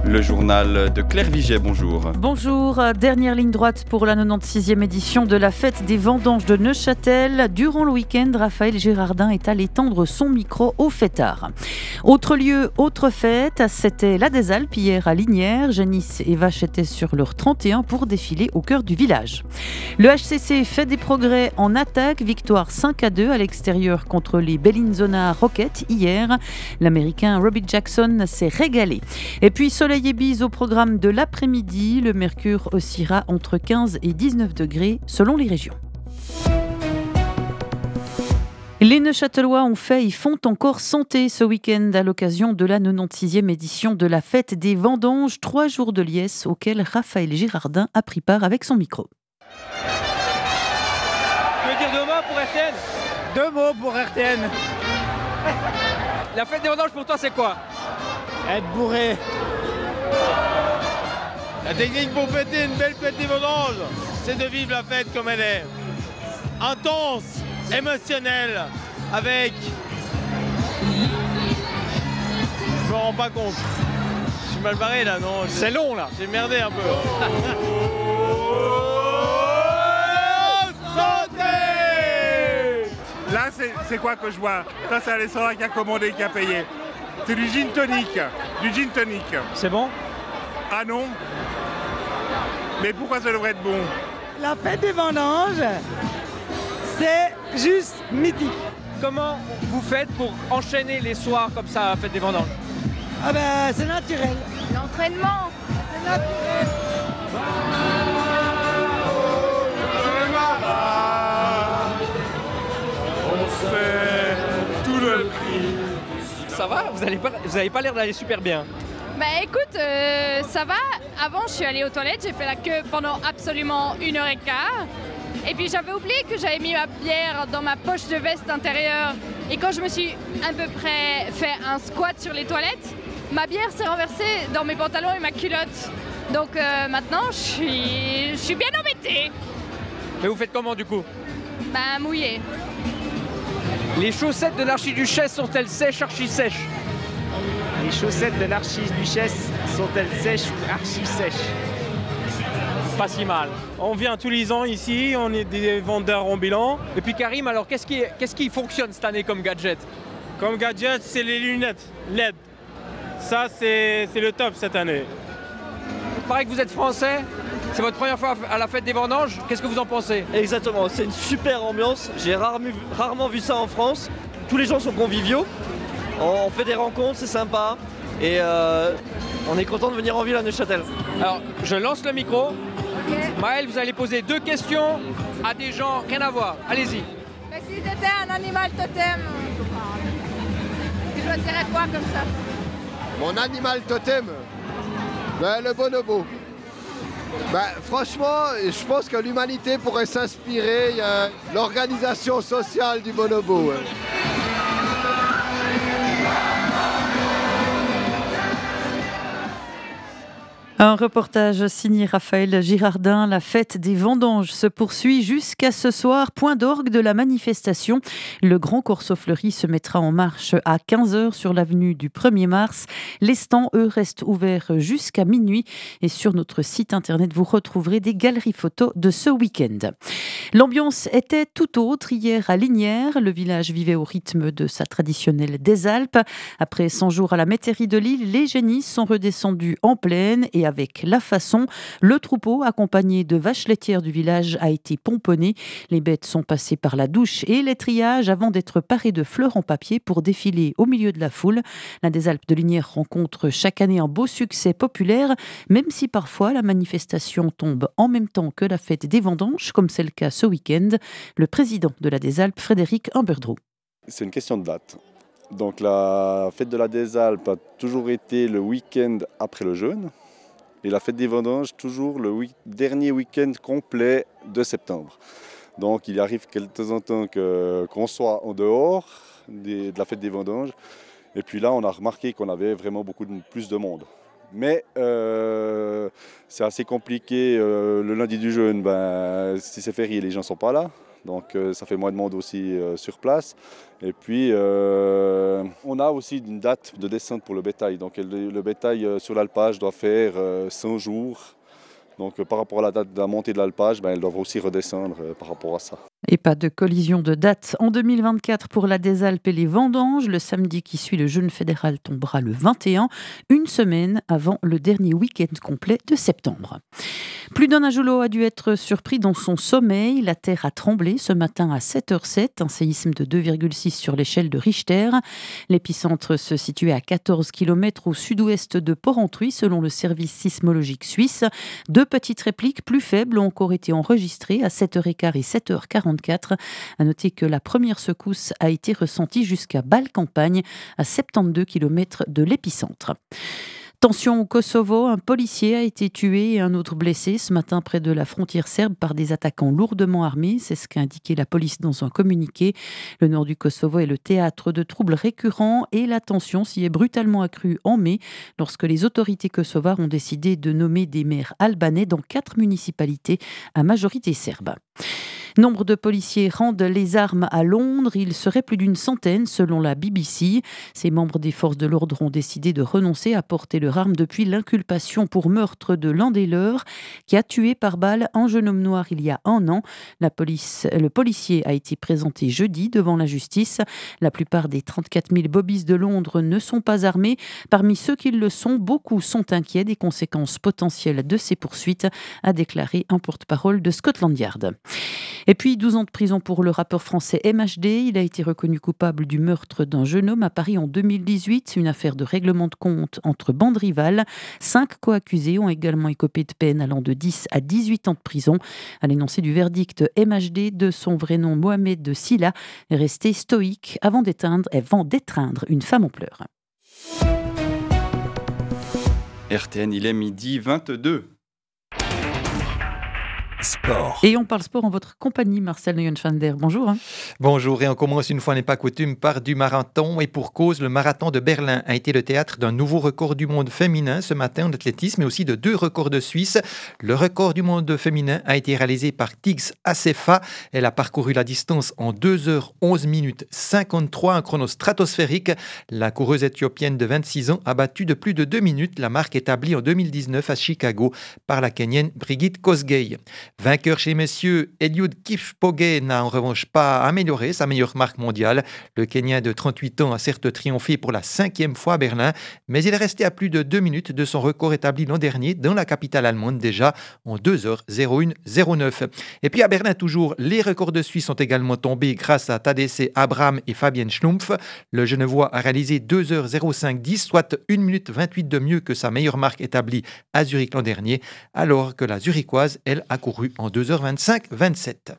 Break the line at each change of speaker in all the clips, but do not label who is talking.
Le journal de Claire Viget, bonjour.
Bonjour, dernière ligne droite pour la 96e édition de la fête des vendanges de Neuchâtel. Durant le week-end, Raphaël Girardin est allé tendre son micro au fêtard. Autre lieu, autre fête, c'était la des Alpes hier à Lignières. Janice et Vache étaient sur leur 31 pour défiler au cœur du village. Le HCC fait des progrès en attaque, victoire 5-2 à l'extérieur contre les Bellinzona Rockets hier. L'Américain Robbie Jackson s'est régalé. Et puis soleil et bise au programme de l'après-midi. Le mercure oscillera entre 15 et 19 degrés selon les régions. Les Neuchâtelois ont fait et font encore santé ce week-end à l'occasion de la 96e édition de la fête des vendanges. 3 jours de liesse auxquels Raphaël Girardin a pris part avec son micro.
Tu veux dire 2 mots pour RTN ?
2 mots pour RTN.
La fête des vendanges pour toi c'est quoi ?
Être bourré.
La technique pour fêter une belle fête des vendanges, c'est de vivre la fête comme elle est. Intense, émotionnelle, avec... Je me rends pas compte. Je suis mal barré là, non ?
C'est long là.
J'ai merdé un peu.
Là, c'est quoi que je vois? Ça, c'est Alessandra qui a commandé, qui a payé. C'est du gin tonic. Du gin tonic.
C'est bon ?
Ah non? Mais pourquoi ça devrait être bon?
La fête des vendanges, c'est juste mythique.
Comment vous faites pour enchaîner les soirs comme ça à la fête des vendanges ?
Ah ben, c'est naturel.
L'entraînement,
C'est naturel.
On fait tout le prix.
Ça va ? Vous avez pas l'air d'aller super bien.
bah écoute, ça va. Avant, je suis allée aux toilettes, j'ai fait la queue pendant absolument 1h15. Et puis j'avais oublié que j'avais mis ma bière dans ma poche de veste intérieure. Et quand je me suis à peu près fait un squat sur les toilettes, ma bière s'est renversée dans mes pantalons et ma culotte. Donc maintenant, je suis bien embêtée.
Mais vous faites comment du coup ?
Bah mouillée.
Les chaussettes de l'archiduchesse sont-elles sèches, archi-sèches ?
Les chaussettes de l'archiduchesse sont-elles sèches ou archi-sèches?
Pas si mal. On vient tous les ans ici, on est des vendeurs ambulants.
Et puis Karim, alors qu'est-ce qui fonctionne cette année comme gadget ?
Comme gadget, c'est les lunettes LED. Ça, c'est le top cette année.
Il paraît que vous êtes français, c'est votre première fois à la fête des vendanges, qu'est-ce que vous en pensez ?
Exactement, c'est une super ambiance, j'ai rarement vu ça en France. Tous les gens sont conviviaux, on fait des rencontres, c'est sympa et on est content de venir en ville à Neuchâtel.
Alors, je lance le micro. Maëlle, vous allez poser 2 questions à des gens, rien à voir. Allez-y.
Mais si t'étais un animal totem, tu choisirais quoi comme ça ?
Mon animal totem, le bonobo. Franchement, je pense que l'humanité pourrait s'inspirer de l'organisation sociale du bonobo.
Un reportage signé Raphaël Girardin. La fête des vendanges se poursuit jusqu'à ce soir. Point d'orgue de la manifestation. Le Grand Corso Fleuri se mettra en marche à 15h sur l'avenue du 1er mars. Les stands, eux, restent ouverts jusqu'à minuit. Et sur notre site internet, vous retrouverez des galeries photos de ce week-end. L'ambiance était tout autre hier à Lignières. Le village vivait au rythme de sa traditionnelle des Alpes. Après 100 jours à la métairie de Lille, les génisses sont redescendus en plaine et avec la façon. Le troupeau, accompagné de vaches laitières du village, a été pomponné. Les bêtes sont passées par la douche et l'étriage avant d'être parées de fleurs en papier pour défiler au milieu de la foule. La des Alpes de Lignières rencontre chaque année un beau succès populaire, même si parfois la manifestation tombe en même temps que la fête des vendanges, comme c'est le cas ce week-end. Le président de la des Alpes, Frédéric Humberdroe.
C'est une question de date. Donc la fête de la des Alpes a toujours été le week-end après le jeûne. Et la fête des vendanges, toujours le dernier week-end complet de septembre. Donc il arrive de temps en temps qu'on soit en dehors de la fête des vendanges. Et puis là, on a remarqué qu'on avait vraiment plus de monde. Mais c'est assez compliqué. Le lundi du jeûne, si c'est férié, les gens ne sont pas là. Donc ça fait moins de monde aussi sur place. Et puis on a aussi une date de descente pour le bétail. Donc le bétail sur l'alpage doit faire 100 jours. Donc par rapport à la date de la montée de l'alpage, elles doivent aussi redescendre par rapport à ça.
Et pas de collision de date en 2024 pour la Désalpes et les vendanges. Le samedi qui suit le jeûne fédéral tombera le 21, une semaine avant le dernier week-end complet de septembre. Plus d'un Ajolo a dû être surpris dans son sommeil. La terre a tremblé ce matin à 7h07, un séisme de 2,6 sur l'échelle de Richter. L'épicentre se situait à 14 km au sud-ouest de Porrentruy, selon le service sismologique suisse. Deux petites répliques plus faibles ont encore été enregistrées à 7h15 et 7h44. À noter que la première secousse a été ressentie jusqu'à Bâle-Campagne, à 72 km de l'épicentre. Tension au Kosovo, un policier a été tué et un autre blessé ce matin près de la frontière serbe par des attaquants lourdement armés. C'est ce qu'a indiqué la police dans un communiqué. Le nord du Kosovo est le théâtre de troubles récurrents et la tension s'y est brutalement accrue en mai lorsque les autorités kosovares ont décidé de nommer des maires albanais dans 4 municipalités à majorité serbe. Nombre de policiers rendent les armes à Londres. Il serait plus d'une centaine selon la BBC. Ces membres des forces de l'ordre ont décidé de renoncer à porter leur arme depuis l'inculpation pour meurtre de l'un des leurs qui a tué par balle un jeune homme noir il y a 1 an. Le policier a été présenté jeudi devant la justice. La plupart des 34 000 bobbies de Londres ne sont pas armés. Parmi ceux qui le sont, beaucoup sont inquiets des conséquences potentielles de ces poursuites, a déclaré un porte-parole de Scotland Yard. Et puis 12 ans de prison pour le rappeur français MHD. Il a été reconnu coupable du meurtre d'un jeune homme à Paris en 2018. Une affaire de règlement de compte entre bandes rivales. 5 co-accusés ont également écopé de peine allant de 10 à 18 ans de prison. À l'énoncé du verdict, MHD, de son vrai nom Mohamed de Silla, est resté stoïque avant d'étreindre une femme en pleurs.
RTN, il est 12h22.
Sport.
Et on parle sport en votre compagnie, Marcel Neuenschwander. Bonjour.
Bonjour, et on commence une fois n'est pas coutume par du marathon, et pour cause, le marathon de Berlin a été le théâtre d'un nouveau record du monde féminin ce matin en athlétisme, mais aussi de 2 records de Suisse. Le record du monde féminin a été réalisé par Tigz Assefa. Elle a parcouru la distance en 2h11 minutes 53, un chrono stratosphérique. La coureuse éthiopienne de 26 ans a battu de plus de 2 minutes la marque établie en 2019 à Chicago par la Kenyenne Brigitte Kosgei. Vainqueur chez messieurs, Eliud Kipchoge n'a en revanche pas amélioré sa meilleure marque mondiale. Le Kenyan de 38 ans a certes triomphé pour la 5e fois à Berlin, mais il est resté à plus de 2 minutes de son record établi l'an dernier dans la capitale allemande, déjà en 2h01-09. Et puis à Berlin toujours, les records de Suisse sont également tombés grâce à Tadesse Abraham et Fabienne Schlumpf. Le Genevois a réalisé 2h05-10, soit 1 minute 28 de mieux que sa meilleure marque établie à Zurich l'an dernier, alors que la Zurichoise, elle, a couru en 2h25-27.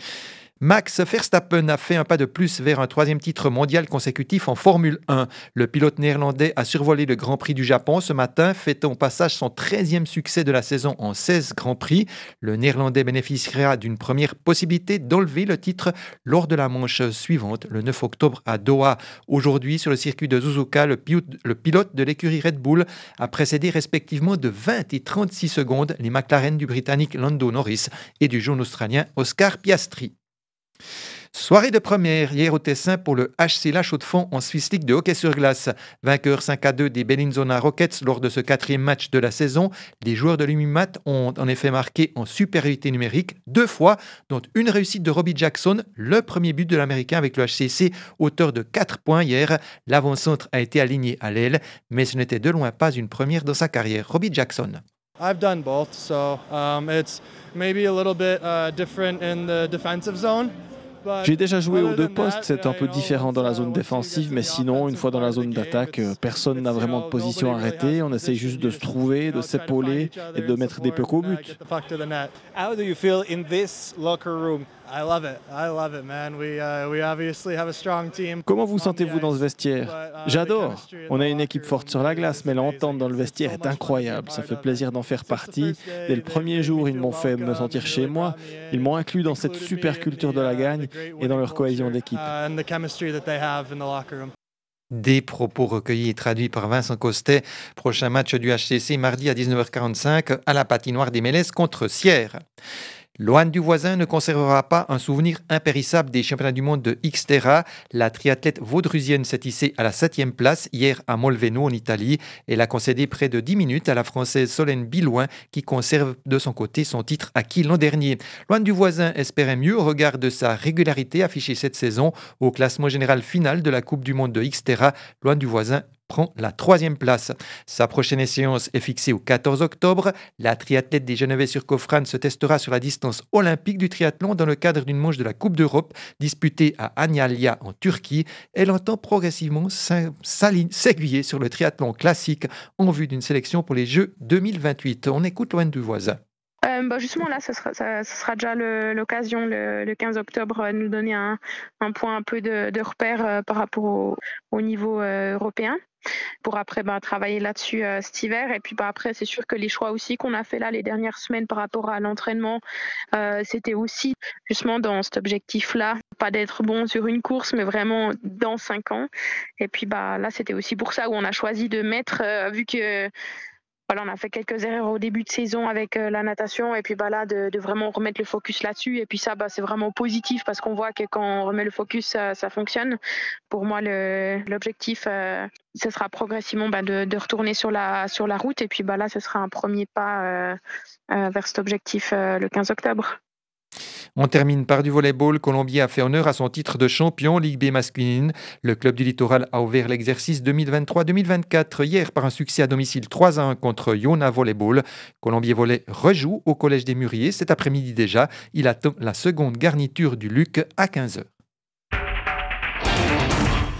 Max Verstappen a fait un pas de plus vers un 3e titre mondial consécutif en Formule 1. Le pilote néerlandais a survolé le Grand Prix du Japon ce matin, fêtant au passage son 13e succès de la saison en 16 Grands Prix. Le néerlandais bénéficiera d'une première possibilité d'enlever le titre lors de la manche suivante, le 9 octobre à Doha. Aujourd'hui, sur le circuit de Suzuka, le pilote de l'écurie Red Bull a précédé respectivement de 20 et 36 secondes les McLaren du Britannique Lando Norris et du jeune Australien Oscar Piastri. Soirée de première hier au Tessin pour le HC La Chaux-de-Fonds en Swiss League de hockey sur glace. Vainqueur 5-2 des Bellinzona Rockets lors de ce 4e match de la saison, les joueurs de l'Unimat ont en effet marqué en supériorité numérique 2 fois, dont une réussite de Robbie Jackson, le premier but de l'Américain avec le HCC, auteur de 4 points hier. L'avant-centre a été aligné à l'aile, mais ce n'était de loin pas une première dans sa carrière. Robbie Jackson.
I've done both, so it's maybe a little bit different in the defensive zone.
J'ai déjà joué aux 2 postes, c'est un peu différent dans la zone défensive, mais sinon, une fois dans la zone d'attaque, personne n'a vraiment de position arrêtée. On essaie juste de se trouver, de s'épauler et de mettre des pucks au but.
How do you feel in this locker room?
I love it, man. We obviously have a strong team.
Comment vous sentez-vous dans ce vestiaire? J'adore. On a une équipe forte sur la glace, mais l'entente dans le vestiaire est incroyable. Ça fait plaisir d'en faire partie. Dès le premier jour, ils m'ont fait me sentir chez moi. Ils m'ont inclus dans cette super culture de la gagne et dans leur cohésion d'équipe.
Des propos recueillis et traduits par Vincent Costet. Prochain match du HCC mardi à 19h45 à la patinoire des Mélèzes contre Sierre. Loane Duvoisin ne conservera pas un souvenir impérissable des championnats du monde de Xterra. La triathlète vaudrusienne s'est hissée à la 7e place hier à Molveno en Italie. Elle a concédé près de 10 minutes à la Française Solène Bilouin qui conserve de son côté son titre acquis l'an dernier. Loane Duvoisin espérait mieux au regard de sa régularité affichée cette saison. Au classement général final de la Coupe du monde de Xterra, Loane Duvoisin prend la 3e place. Sa prochaine échéance est fixée au 14 octobre. La triathlète des Genevais-sur-Cofrane se testera sur la distance olympique du triathlon dans le cadre d'une manche de la Coupe d'Europe disputée à Antalya en Turquie. Elle entend progressivement s'aiguiller sur le triathlon classique en vue d'une sélection pour les Jeux 2028. On écoute Loane Duvoisin.
Justement là, ce sera déjà l'occasion le 15 octobre de nous donner un point un peu de repère par rapport au niveau européen pour après travailler là-dessus cet hiver. Et puis après, c'est sûr que les choix aussi qu'on a fait là les dernières semaines par rapport à l'entraînement, c'était aussi justement dans cet objectif-là, pas d'être bon sur une course, mais vraiment dans 5 ans. Et puis là, c'était aussi pour ça où on a choisi de mettre, vu que on a fait quelques erreurs au début de saison avec la natation et puis là de vraiment remettre le focus là-dessus et puis ça c'est vraiment positif parce qu'on voit que quand on remet le focus ça fonctionne. Pour moi l'objectif ce sera progressivement de retourner sur la route et puis là ce sera un premier pas vers cet objectif le 15 octobre.
On termine par du volleyball. Colombier a fait honneur à son titre de champion Ligue B masculine. Le club du Littoral a ouvert l'exercice 2023-2024 hier par un succès à domicile 3-1 contre Iona Volleyball. Colombier Volley rejoue au Collège des Mûriers cet après-midi déjà. Il attend la seconde garniture du Luc à 15h.